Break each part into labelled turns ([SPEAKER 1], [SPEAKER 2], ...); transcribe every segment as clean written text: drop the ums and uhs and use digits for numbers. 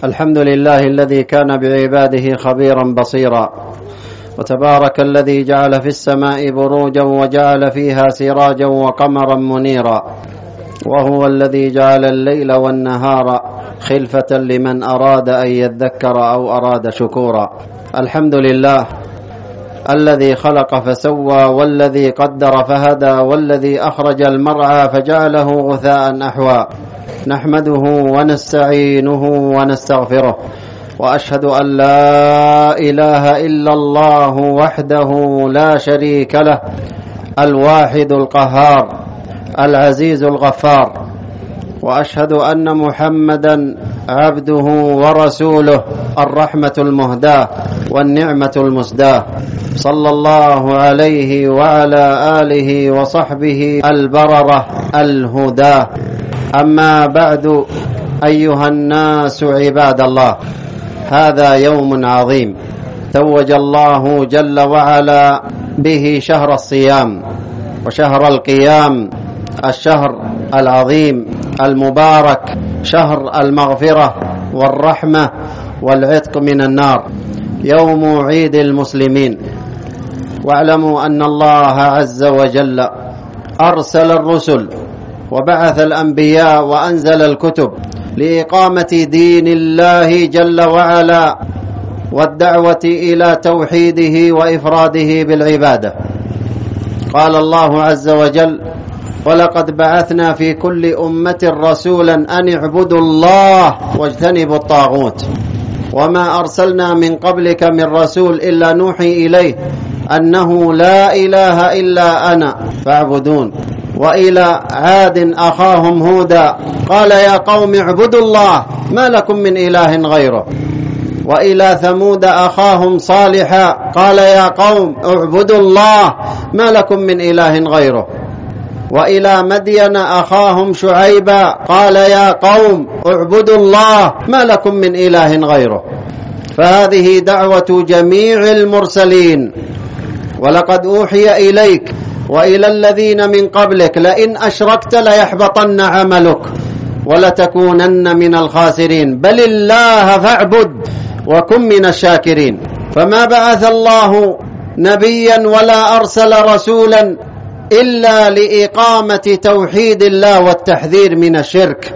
[SPEAKER 1] الحمد لله الذي كان بعباده خبيرا بصيرا، وتبارك الذي جعل في السماء بروجا وجعل فيها سراجا وقمرا منيرا، وهو الذي جعل الليل والنهار خلفة لمن أراد أن يذكر أو أراد شكورا. الحمد لله الذي خلق فسوى، والذي قدر فهدى، والذي أخرج المرعى فجعله غثاء أحوى. نحمده ونستعينه ونستغفره، وأشهد أن لا إله إلا الله وحده لا شريك له، الواحد القهار العزيز الغفار. وأشهد أن محمدا عبده ورسوله، الرحمة المهداة والنعمة المسداة، صلى الله عليه وعلى آله وصحبه البررة الهداة. أما بعد، أيها الناس عباد الله، هذا يوم عظيم توج الله جل وعلا به شهر الصيام وشهر القيام، الشهر العظيم المبارك، شهر المغفرة والرحمة والعتق من النار، يوم عيد المسلمين. واعلموا أن الله عز وجل أرسل الرسل وبعث الأنبياء وأنزل الكتب لإقامة دين الله جل وعلا والدعوة إلى توحيده وإفراده بالعبادة. قال الله عز وجل: ولقد بعثنا في كل أمة رسولا أن اعبدوا الله واجتنبوا الطاغوت، وما أرسلنا من قبلك من رسول إلا نوحي إليه أنه لا إله إلا أنا فاعبدون. وإلى عاد أخاهم هودا قال: يا قوم اعبدوا الله ما لكم من إله غيره. وإلى ثمود أخاهم صالحا قال: يا قوم اعبدوا الله ما لكم من إله غيره. وإلى مدين أخاهم شعيبا قال: يا قوم اعبدوا الله ما لكم من إله غيره. فهذه دعوة جميع المرسلين. ولقد أوحي إليك وإلى الذين من قبلك لئن أشركت ليحبطن عملك ولتكونن من الخاسرين، بل الله فاعبد وكن من الشاكرين. فما بعث الله نبيا ولا أرسل رسولا إلا لإقامة توحيد الله والتحذير من الشرك،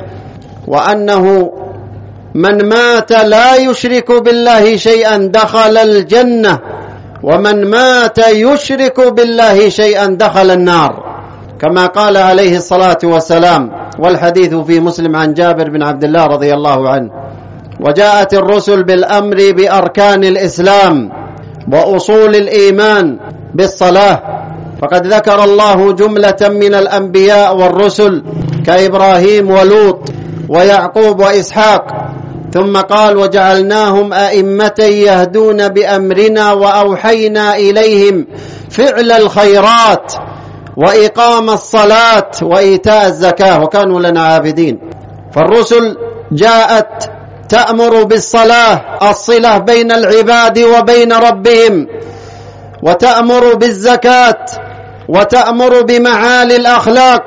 [SPEAKER 1] وأنه من مات لا يشرك بالله شيئا دخل الجنة، ومن مات يشرك بالله شيئا دخل النار، كما قال عليه الصلاة والسلام، والحديث في مسلم عن جابر بن عبد الله رضي الله عنه. وجاءت الرسل بالأمر بأركان الإسلام وأصول الإيمان بالصلاة، فقد ذكر الله جملة من الأنبياء والرسل كإبراهيم ولوط ويعقوب وإسحاق، ثم قال: وجعلناهم أئمة يهدون بأمرنا وأوحينا إليهم فعل الخيرات وإقام الصلاة وإيتاء الزكاة وكانوا لنا عابدين. فالرسل جاءت تأمر بالصلاة، الصلة بين العباد وبين ربهم، وتأمر بالزكاة، وتأمر بمعالي الأخلاق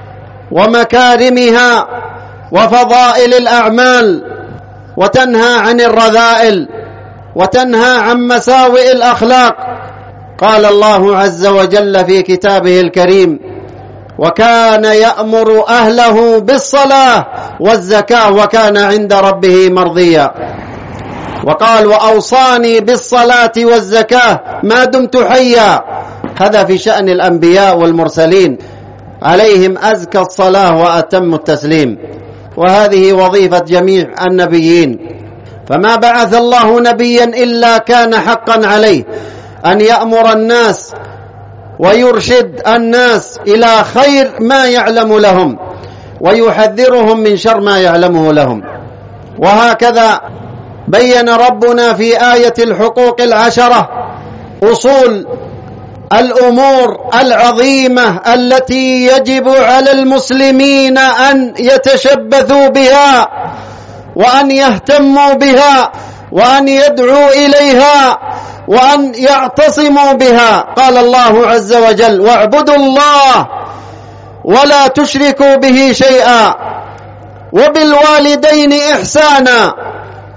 [SPEAKER 1] ومكارمها وفضائل الأعمال، وتنهى عن الرذائل، وتنهى عن مساوئ الأخلاق. قال الله عز وجل في كتابه الكريم: وكان يأمر أهله بالصلاة والزكاة وكان عند ربه مرضيا. وقال: وأوصاني بالصلاة والزكاة ما دمت حيا. هذا في شأن الأنبياء والمرسلين، عليهم أزكى الصلاة وأتم التسليم، وهذه وظيفة جميع النبيين. فما بعث الله نبيا إلا كان حقا عليه أن يأمر الناس ويرشد الناس إلى خير ما يعلم لهم، ويحذرهم من شر ما يعلمه لهم. وهكذا بين ربنا في آية الحقوق العشرة أصول الأمور العظيمة التي يجب على المسلمين أن يتشبثوا بها وأن يهتموا بها وأن يدعوا إليها وأن يعتصموا بها. قال الله عز وجل: واعبدوا الله ولا تشركوا به شيئا وبالوالدين إحسانا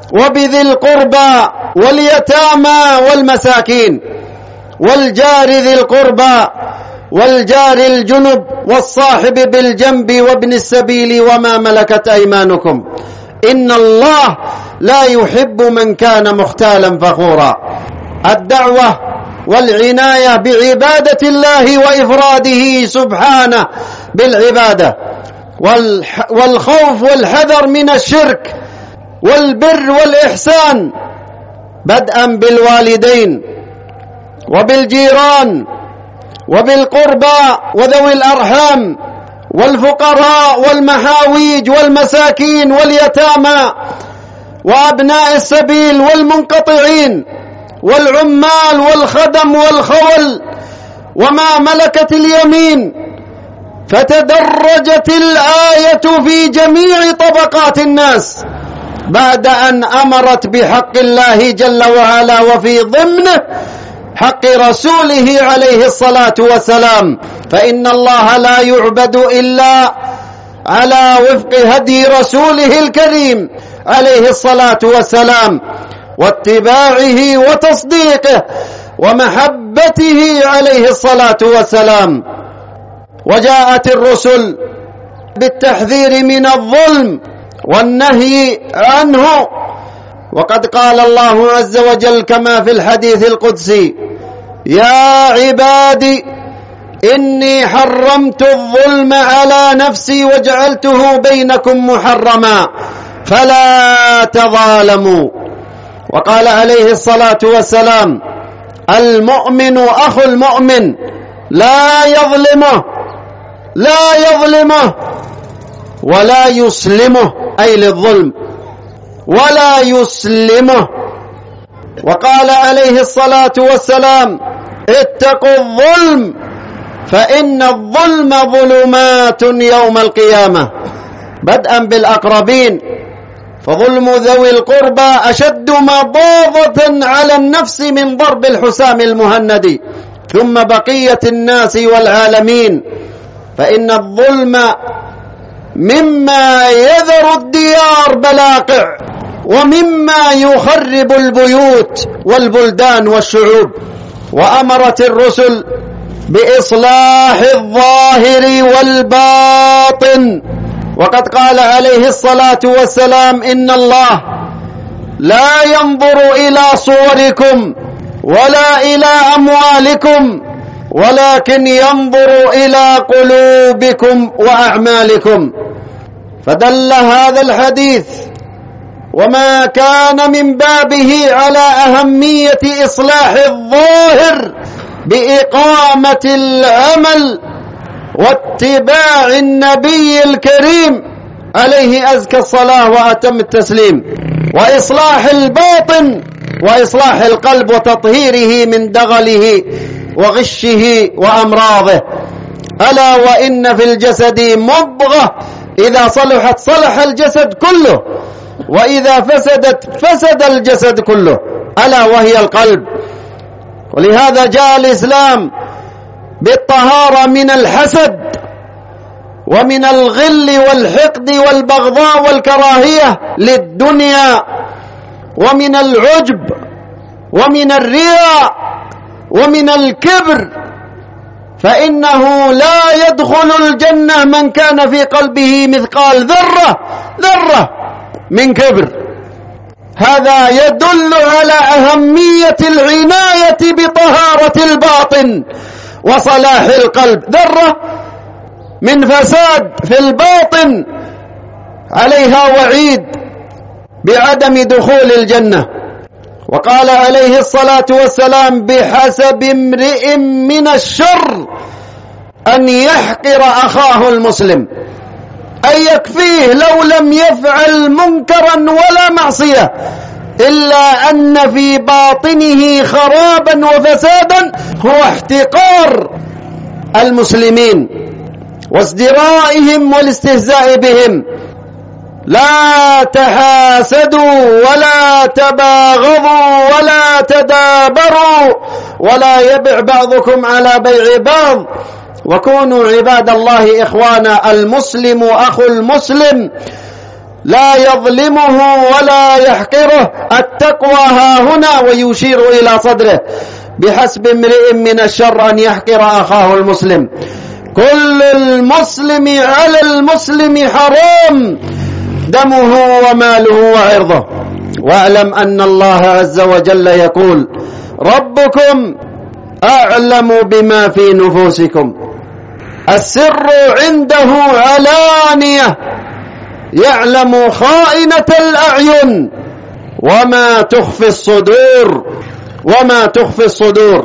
[SPEAKER 1] وبذي القربى واليتامى والمساكين والجار ذي القربى والجار الجنب والصاحب بالجنب وابن السبيل وما ملكت أيمانكم إن الله لا يحب من كان مختالا فخورا. الدعوة والعناية بعبادة الله وإفراده سبحانه بالعبادة، والخوف والحذر من الشرك، والبر والإحسان، بدءا بالوالدين وبالجيران وبالقربى وذوي الأرحام والفقراء والمحاويج والمساكين واليتامى وأبناء السبيل والمنقطعين والعمال والخدم والخول وما ملكت اليمين. فتدرجت الآية في جميع طبقات الناس بعد أن أمرت بحق الله جل وعلا، وفي ضمنه حق رسوله عليه الصلاة والسلام، فإن الله لا يعبد إلا على وفق هدي رسوله الكريم عليه الصلاة والسلام، واتباعه وتصديقه ومحبته عليه الصلاة والسلام. وجاءت الرسل بالتحذير من الظلم والنهي عنه، وقد قال الله عز وجل كما في الحديث القدسي: يا عبادي إني حرمت الظلم على نفسي وجعلته بينكم محرما فلا تظالموا. وقال عليه الصلاة والسلام: المؤمن أخو المؤمن لا يظلمه ولا يسلمه، أي للظلم، ولا يسلمه. وقال عليه الصلاة والسلام: اتقوا الظلم فإن الظلم ظلمات يوم القيامة، بدءا بالأقربين، فظلم ذوي القربى أشد مضاضة على النفس من ضرب الحسام المهند، ثم بقية الناس والعالمين، فإن الظلم مما يذر الديار بلاقع، ومما يخرب البيوت والبلدان والشعوب. وأمرت الرسل بإصلاح الظاهر والباطن، وقد قال عليه الصلاة والسلام: إن الله لا ينظر إلى صوركم ولا إلى أموالكم ولكن ينظر إلى قلوبكم وأعمالكم. فدل هذا الحديث وما كان من بابه على أهمية إصلاح الظاهر بإقامة العمل واتباع النبي الكريم عليه أزكى الصلاة وأتم التسليم، وإصلاح الباطن وإصلاح القلب وتطهيره من دغله وغشه وأمراضه. ألا وإن في الجسد مضغة إذا صلحت صلح الجسد كله، وإذا فسدت فسد الجسد كله، ألا وهي القلب. ولهذا جاء الإسلام بالطهارة من الحسد ومن الغل والحقد والبغضاء والكراهية للدنيا، ومن العجب ومن الرياء ومن الكبر، فإنه لا يدخل الجنة من كان في قلبه مثقال ذرة من كبر. هذا يدل على أهمية العناية بطهارة الباطن وصلاح القلب. ذرة من فساد في الباطن عليها وعيد بعدم دخول الجنة. وقال عليه الصلاة والسلام: بحسب امرئ من الشر أن يحقر أخاه المسلم، أي يكفيه لو لم يفعل منكرا ولا معصية إلا أن في باطنه خرابا وفسادا هو احتقار المسلمين وازدرائهم والاستهزاء بهم. لا تحاسدوا ولا تباغضوا ولا تدابروا ولا يبع بعضكم على بيع بعض، وكونوا عباد الله إخوانا. المسلم أخو المسلم لا يظلمه ولا يحقره. التقوى ها هنا، ويشير إلى صدره. بحسب امرئ من الشر أن يحقر أخاه المسلم. كل المسلم على المسلم حرام، دمه وماله وعرضه. واعلم أن الله عز وجل يقول: ربكم أعلم بما في نفوسكم. السر عنده علانية، يعلم خائنة الأعين وما تخفي الصدور.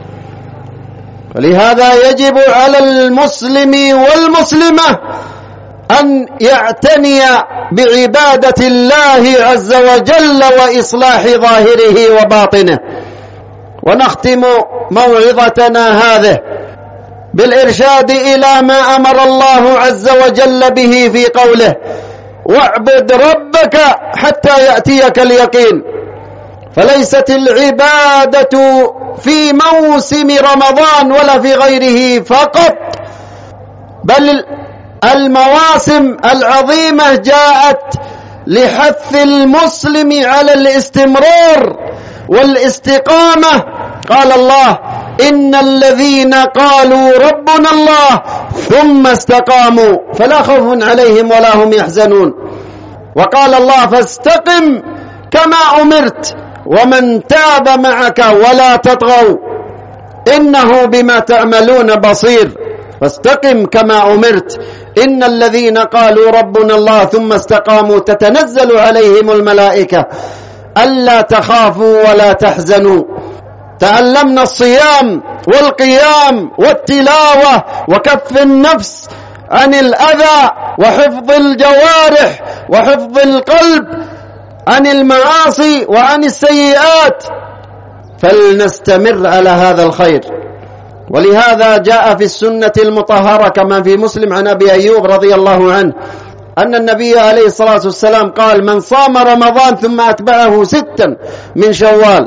[SPEAKER 1] ولهذا يجب على المسلم والمسلمة أن يعتني بعبادة الله عز وجل وإصلاح ظاهره وباطنه. ونختم موعظتنا هذه بالإرشاد إلى ما أمر الله عز وجل به في قوله: واعبد ربك حتى يأتيك اليقين. فليست العبادة في موسم رمضان ولا في غيره فقط، بل المواسم العظيمة جاءت لحث المسلم على الاستمرار والاستقامة. قال الله: إن الذين قالوا ربنا الله ثم استقاموا فلا خوف عليهم ولا هم يحزنون. وقال الله: فاستقم كما أمرت ومن تاب معك ولا تطغوا إنه بما تعملون بصير. فاستقم كما أمرت. إن الذين قالوا ربنا الله ثم استقاموا تتنزل عليهم الملائكة ألا تخافوا ولا تحزنوا. تعلمنا الصيام والقيام والتلاوة وكف النفس عن الأذى وحفظ الجوارح وحفظ القلب عن المعاصي وعن السيئات، فلنستمر على هذا الخير. ولهذا جاء في السنة المطهرة كما في مسلم عن أبي أيوب رضي الله عنه أن النبي عليه الصلاة والسلام قال: من صام رمضان ثم أتبعه 6 من شوال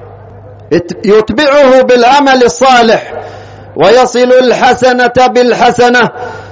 [SPEAKER 1] يتبعه بالعمل الصالح ويصل الحسنة بالحسنة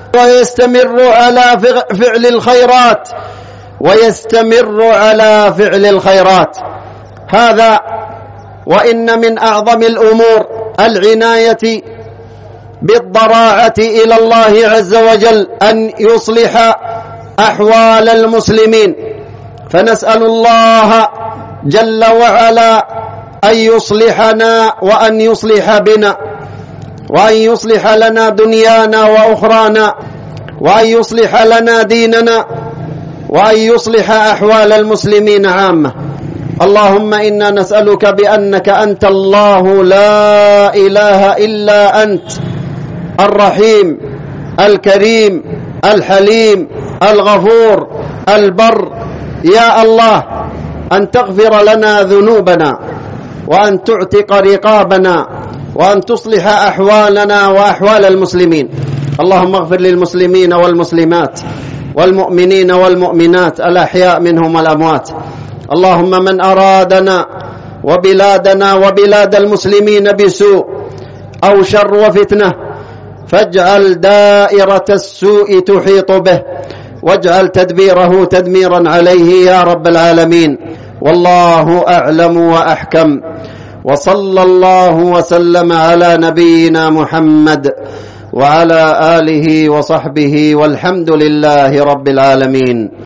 [SPEAKER 1] ويستمر على فعل الخيرات. هذا وإن من أعظم الأمور العناية بالضراعة إلى الله عز وجل أن يصلح أحوال المسلمين. فنسأل الله جل وعلا أن يصلحنا وأن يصلح بنا، وأن يصلح لنا دنيانا وأخرانا، وأن يصلح لنا ديننا، وأن يصلح أحوال المسلمين عامة. اللهم إنا نسألك بأنك أنت الله لا إله إلا أنت، الرحيم الكريم الحليم الغفور البر، يا الله أن تغفر لنا ذنوبنا وأن تعتق رقابنا وأن تصلح أحوالنا وأحوال المسلمين. اللهم اغفر للمسلمين والمسلمات والمؤمنين والمؤمنات الأحياء منهم والأموات. اللهم من أرادنا وبلادنا وبلاد المسلمين بسوء أو شر وفتنة فاجعل دائرة السوء تحيط به، واجعل تدبيره تدميرا عليه يا رب العالمين. والله أعلم وأحكم، وصلى الله وسلم على نبينا محمد وعلى آله وصحبه، والحمد لله رب العالمين.